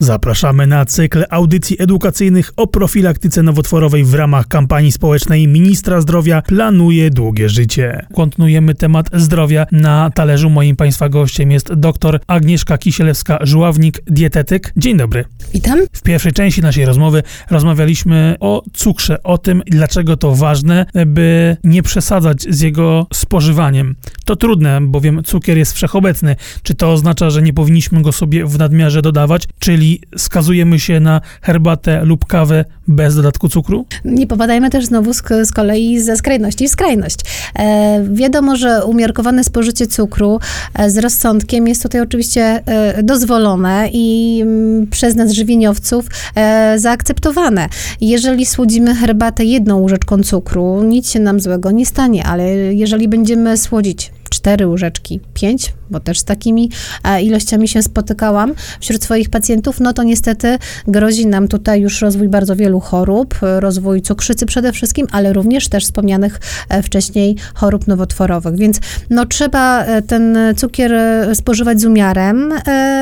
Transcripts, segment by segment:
Zapraszamy na cykl audycji edukacyjnych o profilaktyce nowotworowej w ramach kampanii społecznej Ministra Zdrowia Planuje Długie Życie. Kontynuujemy temat zdrowia. Na talerzu moim Państwa gościem jest dr Agnieszka Kisielewska-Żuławnik, dietetyk. Dzień dobry. Witam. W pierwszej części naszej rozmowy rozmawialiśmy o cukrze, o tym, dlaczego to ważne, by nie przesadzać z jego spożywaniem. To trudne, bowiem cukier jest wszechobecny. Czy to oznacza, że nie powinniśmy go sobie w nadmiarze dodawać, czyli skazujemy się na herbatę lub kawę bez dodatku cukru? Nie popadajmy też znowu z kolei ze skrajności w skrajność. Wiadomo, że umiarkowane spożycie cukru z rozsądkiem jest tutaj oczywiście dozwolone i przez nas żywieniowców zaakceptowane. Jeżeli słodzimy herbatę 1 łyżeczką cukru, nic się nam złego nie stanie, ale jeżeli będziemy słodzić 4 łyżeczki, 5, bo też z takimi ilościami się spotykałam wśród swoich pacjentów, no to niestety grozi nam tutaj już rozwój bardzo wielu chorób, rozwój cukrzycy przede wszystkim, ale również też wspomnianych wcześniej chorób nowotworowych. Więc no trzeba ten cukier spożywać z umiarem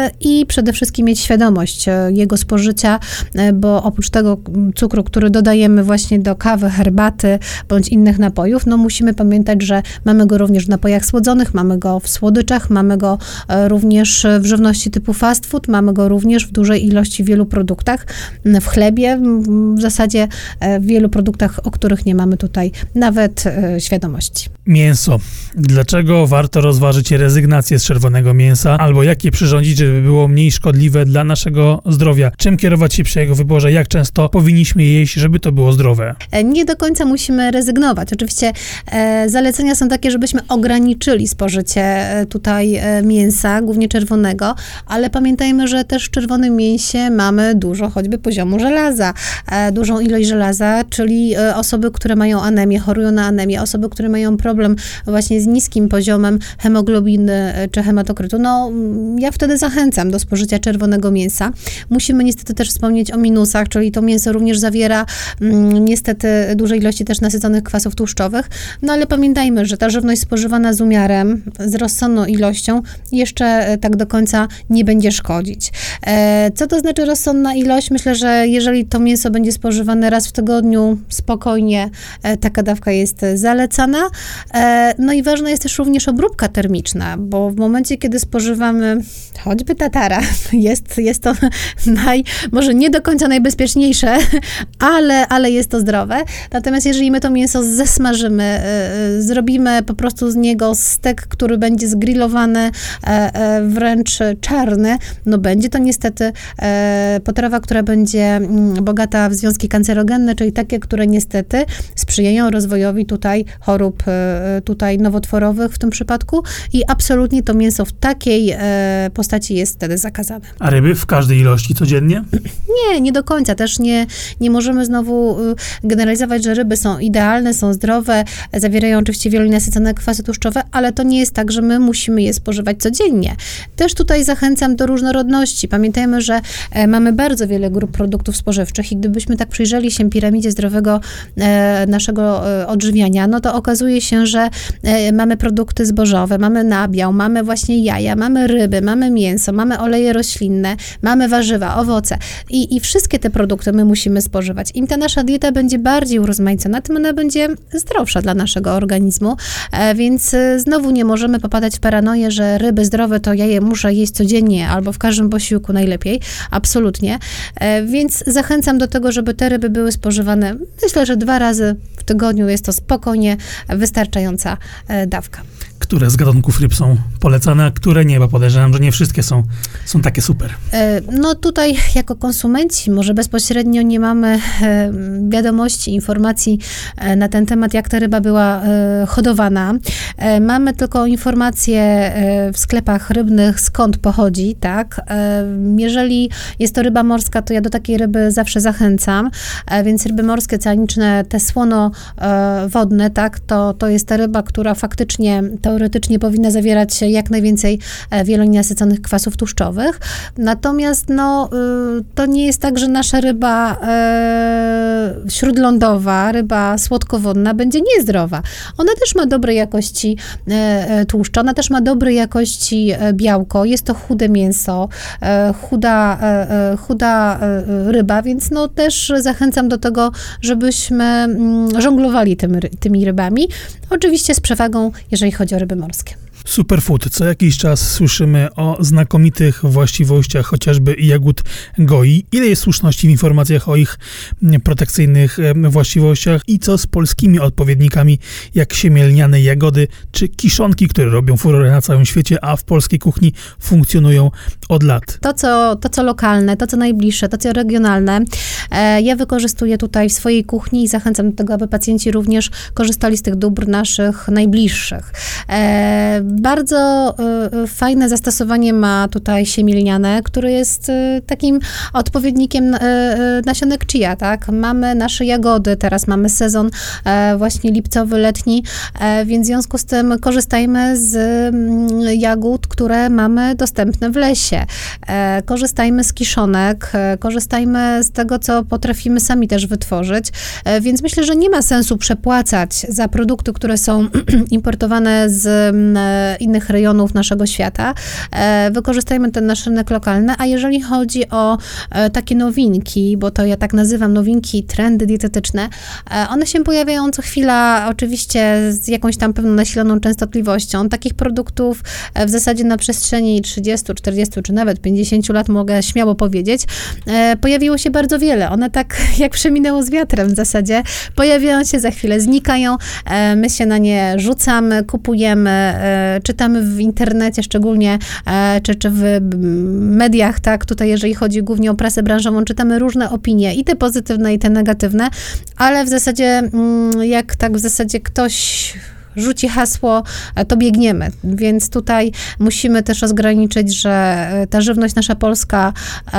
i przede wszystkim mieć świadomość jego spożycia, bo oprócz tego cukru, który dodajemy właśnie do kawy, herbaty bądź innych napojów, no musimy pamiętać, że mamy go również w napojach słodzonych, mamy go w słodyczach, mamy go również w żywności typu fast food, mamy go również w dużej ilości w wielu produktach, w chlebie, w zasadzie w wielu produktach, o których nie mamy tutaj nawet świadomości. Mięso. Dlaczego warto rozważyć rezygnację z czerwonego mięsa, albo jak je przyrządzić, żeby było mniej szkodliwe dla naszego zdrowia? Czym kierować się przy jego wyborze? Jak często powinniśmy jeść, żeby to było zdrowe? Nie do końca musimy rezygnować. Oczywiście zalecenia są takie, żebyśmy ograniczyli spożycie tutaj mięsa, głównie czerwonego, ale pamiętajmy, że też w czerwonym mięsie mamy dużo choćby poziomu żelaza, dużą ilość żelaza, czyli osoby, które mają anemię, chorują na anemię, osoby, które mają problem właśnie z niskim poziomem hemoglobiny czy hematokrytu, no ja wtedy zachęcam do spożycia czerwonego mięsa. Musimy niestety też wspomnieć o minusach, czyli to mięso również zawiera niestety duże ilości też nasyconych kwasów tłuszczowych, no ale pamiętajmy, że ta żywność spożywana z umiarem, z rozsądną ilością jeszcze tak do końca nie będzie szkodzić. Co to znaczy rozsądna ilość? Myślę, że jeżeli to mięso będzie spożywane raz w tygodniu, spokojnie taka dawka jest zalecana. No i ważna jest też również obróbka termiczna, bo w momencie, kiedy spożywamy choćby tatara, jest to może nie do końca najbezpieczniejsze, ale jest to zdrowe. Natomiast jeżeli my to mięso zesmażymy, zrobimy po prostu z niego stek, który będzie zgrillowany, wręcz czarny, no będzie to niestety potrawa, która będzie bogata w związki kancerogenne, czyli takie, które niestety sprzyjają rozwojowi tutaj chorób tutaj nowotworowych w tym przypadku i absolutnie to mięso w takiej postaci jest wtedy zakazane. A ryby w każdej ilości codziennie? Nie do końca. Też nie możemy znowu generalizować, że ryby są idealne, są zdrowe, zawierają oczywiście wielonasycone kwasy tłuszczowe, ale to nie jest tak, że my musimy je spożywać codziennie. Też tutaj zachęcam do różnorodności. Pamiętajmy, że mamy bardzo wiele grup produktów spożywczych i gdybyśmy tak przyjrzeli się piramidzie zdrowego naszego odżywiania, no to okazuje się, że mamy produkty zbożowe, mamy nabiał, mamy właśnie jaja, mamy ryby, mamy mięso, mamy oleje roślinne, mamy warzywa, owoce i wszystkie te produkty my musimy spożywać. Im ta nasza dieta będzie bardziej urozmaicona, tym ona będzie zdrowsza dla naszego organizmu, więc znowu nie możemy popadać w paranoję, że ryby zdrowe to ja je muszę jeść codziennie albo w każdym posiłku najlepiej. Absolutnie. Więc zachęcam do tego, żeby te ryby były spożywane, myślę, że 2 razy w tygodniu jest to spokojnie wystarczająca dawka. Które z gatunków ryb są polecane, a które nie, bo podejrzewam, że nie wszystkie są takie super. No tutaj jako konsumenci może bezpośrednio nie mamy wiadomości, informacji na ten temat, jak ta ryba była hodowana. Mamy tylko informacje w sklepach rybnych, skąd pochodzi, tak? Jeżeli jest to ryba morska, to ja do takiej ryby zawsze zachęcam, więc ryby morskie, oceaniczne, te słonowodne, tak? To jest ta ryba, która faktycznie to teoretycznie powinna zawierać jak najwięcej wielonienasyconych kwasów tłuszczowych. Natomiast to nie jest tak, że nasza ryba śródlądowa, ryba słodkowodna będzie niezdrowa. Ona też ma dobrej jakości tłuszcze, ona też ma dobrej jakości białko, jest to chude mięso, chuda ryba, więc też zachęcam do tego, żebyśmy żonglowali tymi rybami. Oczywiście z przewagą, jeżeli chodzi o ryby morskie. Superfood. Co jakiś czas słyszymy o znakomitych właściwościach chociażby jagód goi. Ile jest słuszności w informacjach o ich protekcyjnych właściwościach i co z polskimi odpowiednikami, jak siemielniane jagody czy kiszonki, które robią furorę na całym świecie, a w polskiej kuchni funkcjonują od lat. To, co lokalne, to, co najbliższe, to, co regionalne, ja wykorzystuję tutaj w swojej kuchni i zachęcam do tego, aby pacjenci również korzystali z tych dóbr naszych najbliższych. Bardzo fajne zastosowanie ma tutaj siemielniane, który jest takim odpowiednikiem nasionek chia, tak? Mamy nasze jagody, teraz mamy sezon właśnie lipcowy, letni, więc w związku z tym korzystajmy z jagód, które mamy dostępne w lesie. Korzystajmy z kiszonek, korzystajmy z tego, co potrafimy sami też wytworzyć, więc myślę, że nie ma sensu przepłacać za produkty, które są importowane z innych rejonów naszego świata. Wykorzystajmy ten nasz rynek lokalny, a jeżeli chodzi o takie nowinki, bo to ja tak nazywam nowinki, trendy dietetyczne, one się pojawiają co chwila, oczywiście z jakąś tam pewną nasiloną częstotliwością. Takich produktów w zasadzie na przestrzeni 30, 40 czy nawet 50 lat, mogę śmiało powiedzieć, pojawiło się bardzo wiele. One tak jak przeminęło z wiatrem w zasadzie, pojawiają się, za chwilę znikają, my się na nie rzucamy, kupujemy, czytamy w internecie szczególnie, czy w mediach, tak, tutaj jeżeli chodzi głównie o prasę branżową, czytamy różne opinie, i te pozytywne, i te negatywne, ale w zasadzie, jak tak w zasadzie ktoś rzuci hasło, to biegniemy. Więc tutaj musimy też rozgraniczyć, że ta żywność nasza polska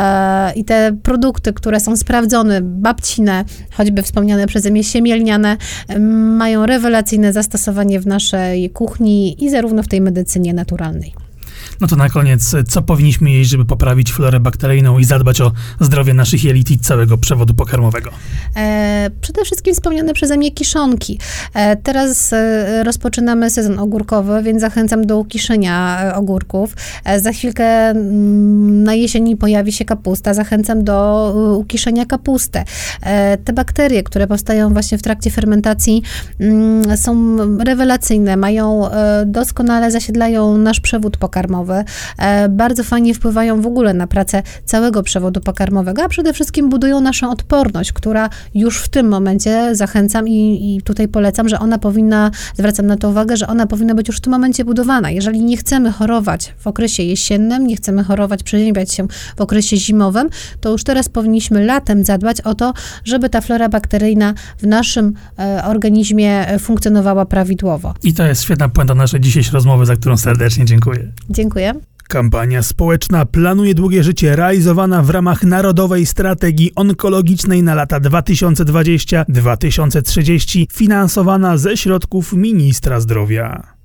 i te produkty, które są sprawdzone, babcine, choćby wspomniane przeze mnie siemielniane, mają rewelacyjne zastosowanie w naszej kuchni i zarówno w tej medycynie naturalnej. No to na koniec, co powinniśmy jeść, żeby poprawić florę bakteryjną i zadbać o zdrowie naszych jelit i całego przewodu pokarmowego? Przede wszystkim wspomniane przeze mnie kiszonki. Teraz rozpoczynamy sezon ogórkowy, więc zachęcam do ukiszenia ogórków. Za chwilkę na jesieni pojawi się kapusta. Zachęcam do ukiszenia kapusty. Te bakterie, które powstają właśnie w trakcie fermentacji, są rewelacyjne. Doskonale zasiedlają nasz przewód pokarmowy. Bardzo fajnie wpływają w ogóle na pracę całego przewodu pokarmowego, a przede wszystkim budują naszą odporność, która już w tym momencie zachęcam i tutaj polecam, że ona powinna, zwracam na to uwagę, że ona powinna być już w tym momencie budowana. Jeżeli nie chcemy chorować w okresie jesiennym, nie chcemy chorować, przeziębiać się w okresie zimowym, to już teraz powinniśmy latem zadbać o to, żeby ta flora bakteryjna w naszym organizmie funkcjonowała prawidłowo. I to jest świetna puenta naszej dzisiejszej rozmowy, za którą serdecznie dziękuję. Dziękuję. Kampania społeczna Planuje długie życie, realizowana w ramach Narodowej Strategii Onkologicznej na lata 2020-2030, finansowana ze środków Ministra Zdrowia.